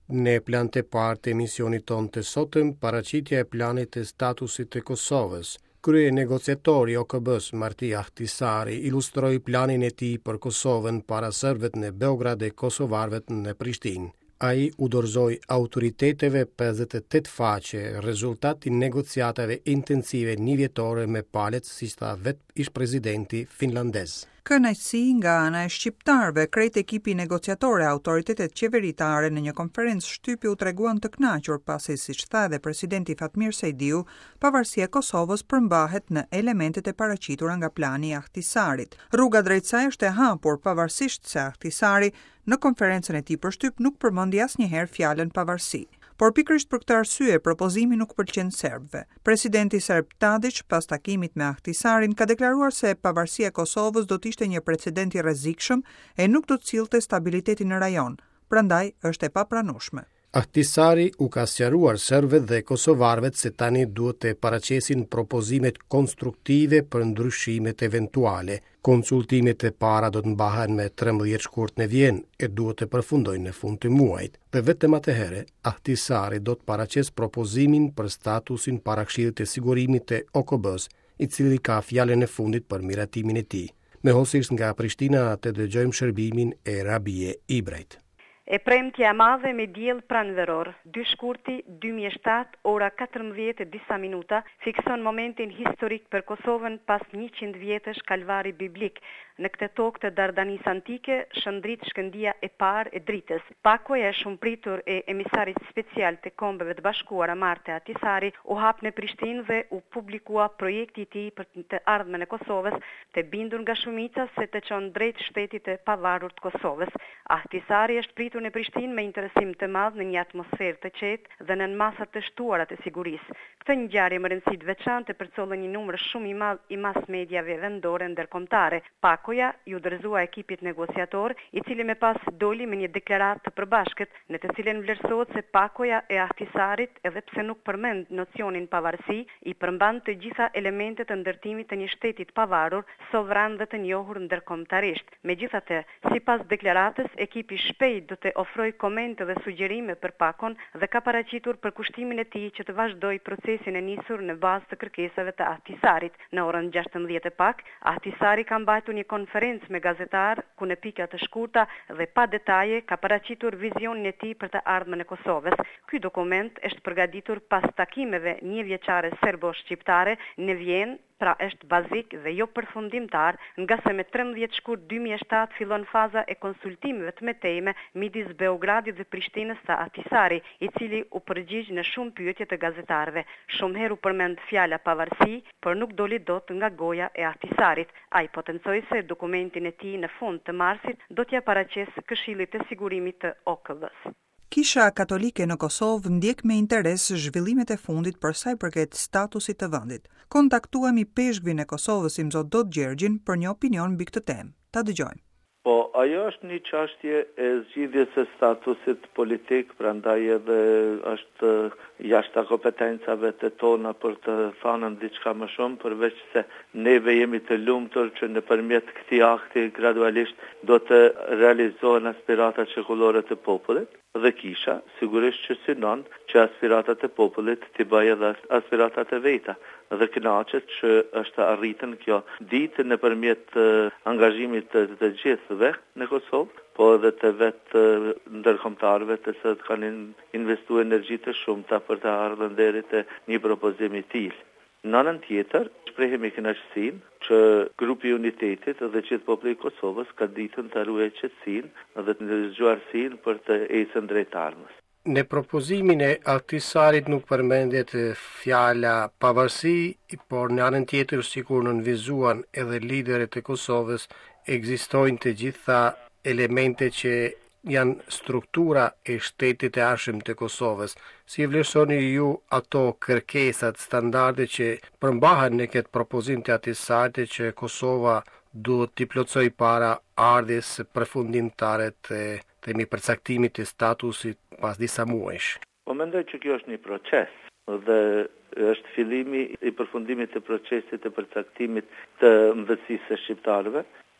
Në plan të parë të emisionit tonë të sotëm, paraqitja e planit të statusit të Kosovës. Krye negociatori OKB-s Marti Ahtisari ilustroi planin e tij për Kosovën para serbëve në Beograd dhe kosovarëve në Prishtinë. Ai u dorëzoi autoriteteve 58 faqe, rezultati negociatave intensive nivjetore me palët, si tha vetë ish presidenti finlandez. Kënaqësi nga ana e shqiptarëve, krejt ekipi negociatore autoritetet qeveritare në një konferencë shtypi u treguan të kënaqur pasi, siç tha edhe presidenti Fatmir Sejdiu, pavarësia e Kosovës përmbahet në elementet e paraqitura nga plani i Ahtisarit. Rruga drejt saj është e hapur, pavarësisht se Ahtisari në konferencën e tij për shtyp nuk përmendi asnjëherë fjalën pavarësi. Por pikërisht për këtë arsye, propozimi nuk pëlqen serbëve. Presidenti serb Tadić, pas takimit me Ahtisarin, ka deklaruar se pavarësia e Kosovës do të ishte një precedent i rrezikshëm e nuk do të sillte stabilitetin në rajon. Prandaj është e papranueshme. Ahtisari u ka sqaruar serbëve dhe kosovarëve se tani duhet të paraqesin propozimet konstruktive për ndryshimet eventuale. Konsultimet e para do të mbahen me 13 shkurt në Vjenë e duhet të përfundojnë në fund të muajit. Dhe vetëm atëherë, Ahtisari do të paraqes propozimin për statusin para Këshillit të Sigurimit të OKB-s, i cili ka fjalën e fundit për miratimin e tij. Me hosisht nga Prishtina të dëgjojmë shërbimin e Rabie Ibrajt. E premtja e madhe me diell pranveror, 2 shkurti 2007, ora 14 e disa minuta, fikson momentin historik për Kosovën pas 100 vjetësh kalvari biblik. Në këtë tokë të Dardanis antike, shëndrit shkëndia e parë e dritës. Pakoja e shumë pritur e emisarit special të Kombeve të Bashkuara Marte Ahtisari u hap në Prishtinë dhe u publikua projekti i tij për të ardhmen e Kosovës, të bindur nga shumica se të çon drejt shtetit të pavarur të Kosovës. Ahtisari është pritur në Prishtinë me interesim të madh në një atmosferë të qetë dhe në masa të shtuara të sigurisë. Këtë ngjarje më rëndësi të veçantë përcollën një numër shumë i madh i mas mediave vendore ndërkombëtare. Pakoja ju dorëzua ekipit negociator, i cili më pas doli me një deklaratë të përbashkët, në të cilën vlerësohet se Pakoja e Ahtisarit, edhe pse nuk përmend nocionin pavarësi, i përmban të gjitha elementet të ndërtimit të një shteti të pavarur, sovran dhe të njohur ndërkombëtarisht. Megjithatë, sipas deklaratës, ekipi shpejt do të ofrojë komente dhe sugjerime për Pakon dhe ka paraqitur përkushtimin e tij që të vazhdojë procesin e nisur në bazë të kërkesave të Ahtisarit. Në orën 16 pak, Ahtisari ka mbajtur një konferencë me gazetar ku në pika të shkurta dhe pa detaje ka paraqitur vizionin e tij për të ardhmen e Kosovës. Ky dokument është përgatitur pas takimeve njëvjeçare serbo-shqiptare në Vjenë, pra është bazik dhe jo përfundimtar, nga se me 13 shkurt 2007 fillon faza e konsultimeve të mëtejme midis Beogradit dhe Prishtinës së Ahtisari, i cili u përgjigj në shumë pyetje të gazetarëve. Shumë herë u përmend fjala pavarësi, por nuk doli dot nga goja e Ahtisarit. Ai potencoi se dokumentin e tij në fund të marsit do t'ia paraqesë Këshillit të Sigurimit të OKB-s. Kisha Katolike në Kosovë ndjek me interes zhvillimet e fundit për sa i përket statusit të vendit. Kontaktuam i peshkvin e Kosovës Imzot Dot Gjergjin për një opinion mbi këtë temë. Ta dëgjojmë. Po, ajo është një çështje e zgjidhjes së statusit politik, prandaj edhe është jashtë kompetencave të tona për të thënë diçka më shumë, përveç se neve jemi të lumtur që nëpërmjet këtij akti gradualisht do të realizohen aspiratat shekullore të popullit. Dhe kisha sigurisht që synon që aspiratat e popullit t'i bëjë edhe aspiratat e veta dhe kënaqet që është arritën kjo ditë nëpërmjet angazhimit të gjithëve në Kosovë, po edhe të vetë ndërkombëtarëve të cilët kanë investuar energji të shumta për të ardhur deri te një propozim i tillë. Në anën tjetër, shprehemi kënaqësinë që grupi i Unitetit dhe gjithë populli i Kosovës ka ditën të ruajë qetësinë dhe të zgjuarsinë për të ecën drejt ardhmës. Në propozimin e Ahtisarit nuk përmendet fjala pavarësi, por në anën tjetër, sikur nënvizuan edhe liderët e Kosovës, ekzistojnë të gjitha elemente që janë struktura e shtetit e arshëm të Kosovës. Si vlerësoni ju ato kërkesat standarde që përmbahen në këtë propozim të Ahtisarit që Kosova duhet t'i plotësoj para ardhjes përfundimtare të përcaktimit të statusit pas disa muajsh? Po mendoj që kjo është një proces dhe është fillimi i përfundimit të procesit të përcaktimit të mbështetjes së shqiptarëve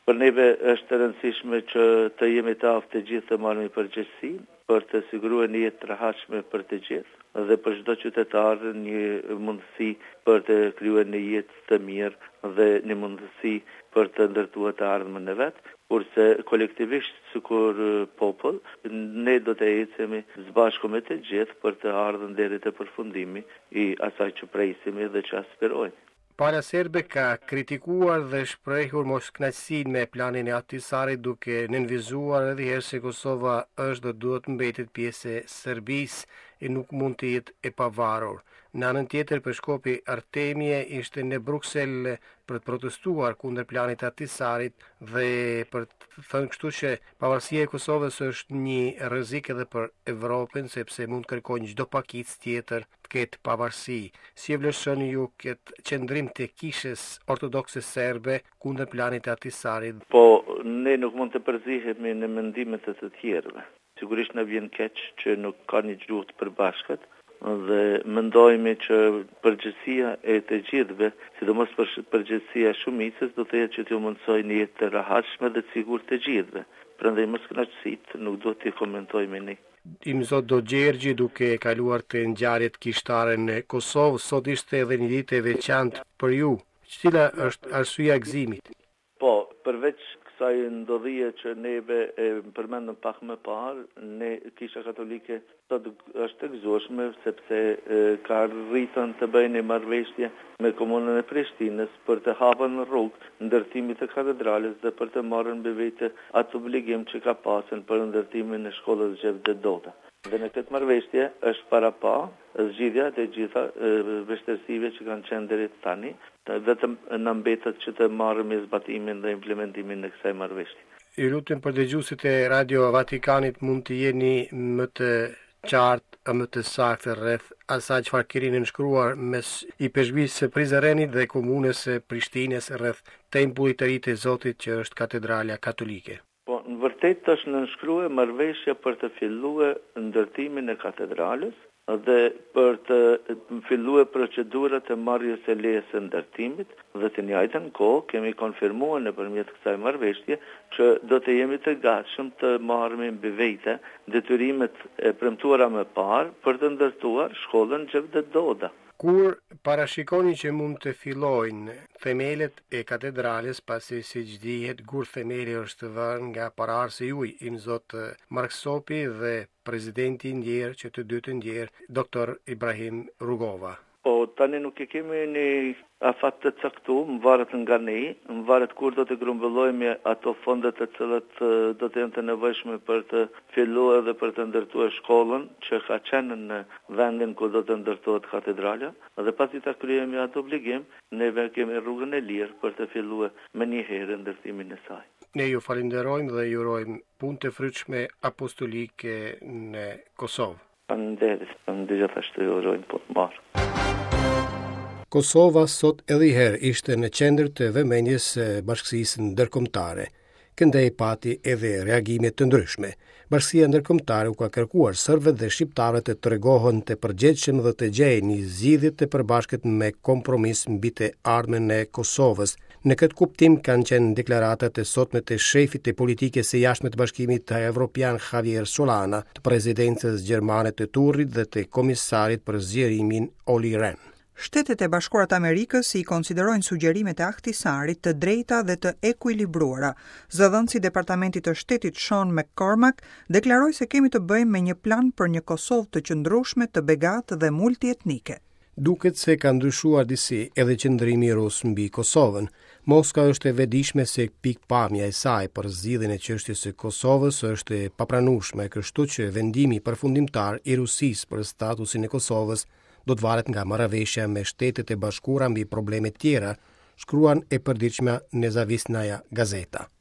Për neve është e rëndësishme që të jemi të aftë të gjithë të marrëmi përgjegjësi për të siguruar një jetë të rehatshme për të gjithë dhe për çdo qytetar një mundësi për të krijuar një jetë të mirë dhe një mundësi për të ndërtuar të ardhmen e vet, kurse kolektivisht sikur popull ne do të ecemi së bashku me të gjithë për të ardhur deri te përfundimi i asaj që presim dhe që aspirojmë. Pala serbe ka kritikuar dhe shprehur moskënaqësinë me planin e Ahtisarit duke nënvizuar edhe herë se Kosova është dhe duhet mbetet pjesë e Serbisë e nuk mund të jetë e pavarur. Në anën tjetër, Peshkopi Artemie ishte në Bruksel për të protestuar kundër planit të Ahtisarit dhe për të thënë kështu që pavarësia e Kosovës është një rrezik edhe për Evropën sepse mund kërkojnë çdo pakicë tjetër të ketë pavarësi. Si e vlerësoni ju këtë qendrim të kishës ortodokse serbe kundër planit të Ahtisarit? Po, ne nuk mund të përzihemi në mendimet e të tjerëve. Sigurisht na vjen keq që nuk ka një gjuhë të përbashkët dhe mendojmë që përgjegjësia e të gjithëve, sidomos përgjegjësia e shumicës, do të jetë që t'ju mundsojë një jetë të rehatshme dhe të sigurt të gjithëve. Prandaj moskënaqësitë nuk duhet t'i komentojmë ne. Imzot Dogjergji, duke kaluar të ngjarjet kishtare në Kosovë, sot ishte edhe një ditë e veçantë për ju. Cila është arsyeja e gëzimit? Po, përveç kësaj ndodhie që neve e përmendëm pak më parë, ne Kisha Katolike sot është e gëzueshme sepse ka rritën të bëjë një marrëveshje me komunën e Prishtinës për të hapur në rrugë ndërtimit të katedrales dhe për të marrë mbi vete atë obligim që ka pasur për ndërtimin e shkollës Xhevdet Dota. Dhe në këtë marrëveshje është para pa zgjidhja të gjitha vështirësive që kanë qenë deri tani, vetëm na mbetet që të marrim zbatimin dhe implementimin e kësaj marrëveshje. Ju lutem për dëgjuesit e Radio Vatikanit mund të jeni më të qartë, më të saktë rreth asaj çfarë keni nënshkruar mes i peshqvisë së Prizrenit dhe komunës së Prishtinës rreth tempullit të ri të Zotit që është katedrala katolike. Po, në vërtet është nënshkruar marrëveshja për të filluar ndërtimin e katedrales dhe për të filluar procedurat e marrjes së lejes së ndërtimit dhe të njëjtën kohë kemi konfirmuar nëpërmjet kësaj marrëveshje që do të jemi të gatshëm të marrim mbi vete detyrimet e premtuara më parë për të ndërtuar shkollën Xhevdet Dota. Kur parashikoni që mund të fillojnë themelet e katedrales, pasi siç dihet gur themeli është vënë nga paraardhësi juaj, Imzot Marksopi dhe presidenti i ndjerë që të dy të ndjerë, Dr. Ibrahim Rugova. Po, tani nuk e kemi një afat të caktuar, më varet nga ne, më varet kur do të grumbullojmë ato fondet të cilat do të jenë të nevojshme për të filluar dhe për të ndërtuar shkollën që ka qenë në vendin ku do të ndërtohet katedrala, dhe pasi ta kryejmë atë obligim, neve kemi rrugën e lirë për të filluar më një herë ndërtimin e saj. Ne ju falenderojmë dhe ju urojmë punë të frytshme apostolike në Kosovë. Faleminderit, gjithashtu ju urojmë punë të mirë. Kosova sot edhe herë ishte në qendër të vëmendjes së bashkësisë ndërkombëtare. Këndej pati edhe reagime të ndryshme. Bashkësia ndërkombëtare u ka kërkuar serbëve dhe shqiptarët të tregohen të përgjegjshëm dhe të gjejnë një zgjidhje të përbashkët me kompromis mbi të ardhmen e Kosovës. Në këtë kuptim kanë qenë deklaratat e sotme të shefit të politikës së jashtme të Bashkimit Evropian Javier Solana, të presidencës gjermane të Turrit dhe të komisarit për zgjerimin Olli Rehn. Shtetet e Bashkuara të Amerikës i konsiderojnë sugjerimet e Ahtisarit të drejta dhe të ekuilibruara. Zëdhënësi i Departamentit të Shtetit Sean McCormack deklaroi se kemi të bëjmë me një plan për një Kosovë të qëndrueshme, të begatë dhe multietnike. Duket se ka ndryshuar disi edhe qëndrimi rus mbi Kosovën. Moska është e vetëdijshme se pikpamja e saj për zgjidhjen e çështjes së Kosovës është e papranueshme, kështu që vendimi përfundimtar i Rusisë për statusin e Kosovës do të varet nga marrëveshja me Shtetet e Bashkuara mbi probleme tjera, shkruan e përditshmja Nezavisnaja gazeta.